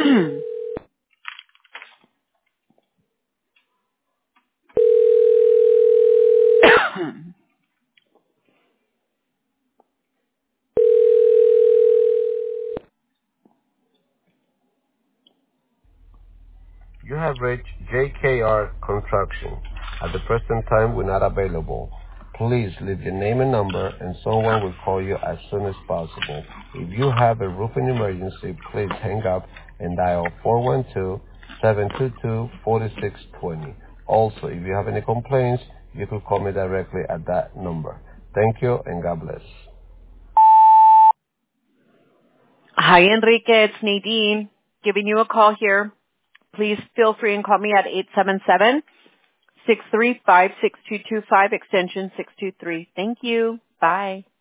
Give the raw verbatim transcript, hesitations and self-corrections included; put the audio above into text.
You have reached J K R Construction. At the present time, we're not available. Please leave your name and number, and someone will call you as soon as possible. If you have a roofing emergency, please hang up and dial four one two, seven two two, four six two zero. Also, if you have any complaints, you can call me directly at that number. Thank you, and God bless. Hi, Enrique. It's Nadine giving you a call here. Please feel free and call me at eight seven seven, six three five, six two two five, extension six two three. Thank you. Bye.